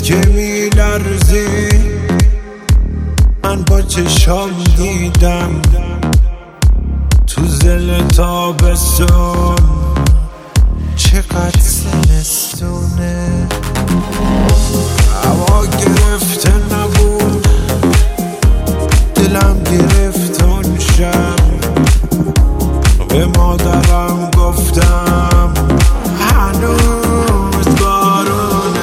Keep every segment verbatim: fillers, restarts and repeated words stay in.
که میلرزی من با چشام دیدم تو زل تابستون چقدر زمستونه. هوا گرفته نبود دلم گرفت اون شب، به مادرم گفتم هنوز بارونه.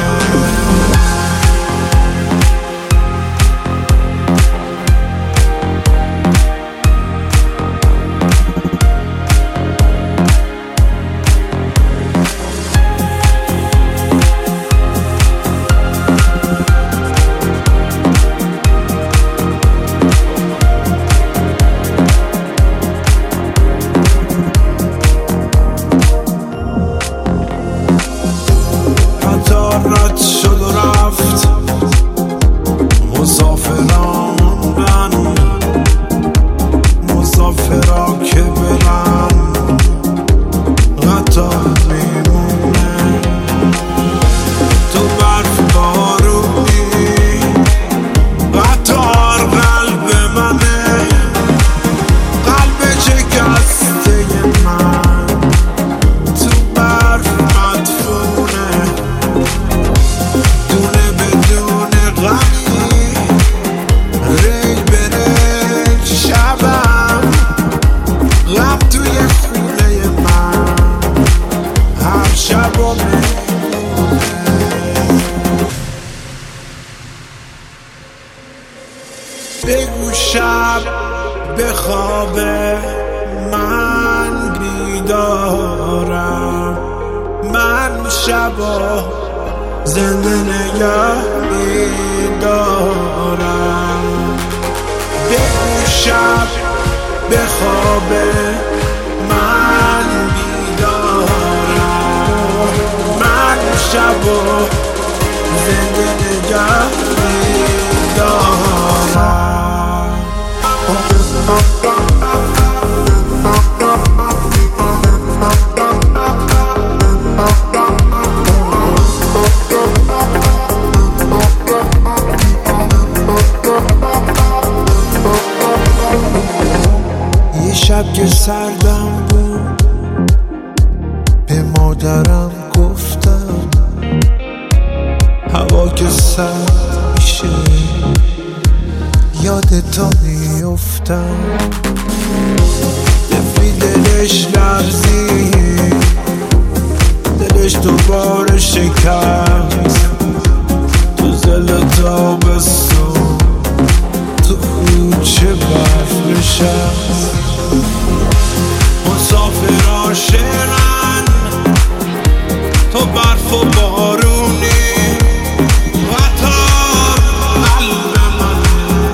رد شد و رفت مسافران موندن، مسافرا که برن قطار میمونه. تو برف بارونی قطار قلب منه، قلب شکسته من تو برف مدفونه. دونه بدون غمی ریل به ریل شبم، غم توی خونه من هر شب و میمونه. بگو شب بخوابه من بیدارم، من شبا زنده نگه میدارم. بگو شب بخوابه من بیدارم، من شبا زنده نگه میدارم. شب که سردم بود به مادرم گفتم هوا که سرد میشه یادتا میفتم. دفی دلش لرزید، دلش دوباره شکست تو زل تابستون، تو کوچه برف نشست. مسافرها شعرن تو برف و بارونی، قطار قلب من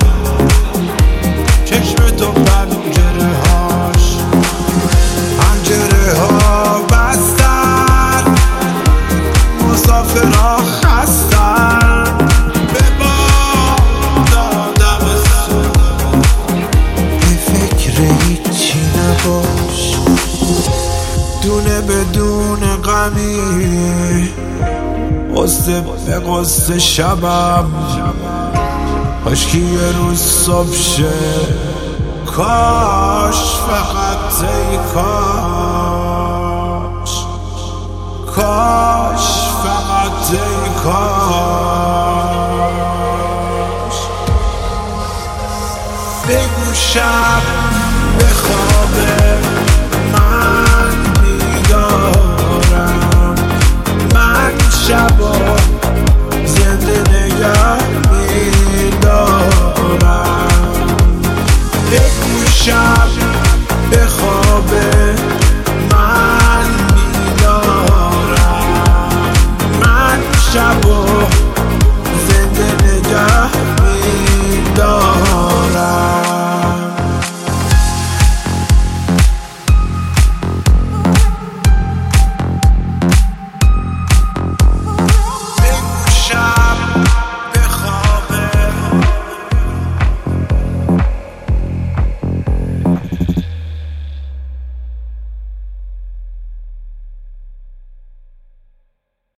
چشم تو پنجره هاش، پنجره ها بستن مسافرها خستن. به باد دادم سن به فکر هیچی نباش، دونه بدون غمی قصه به قصه شبم. کاشکی یه روز صبح شه، کاش فقط ای کاش، کاش فقط ای کاش. بگو شب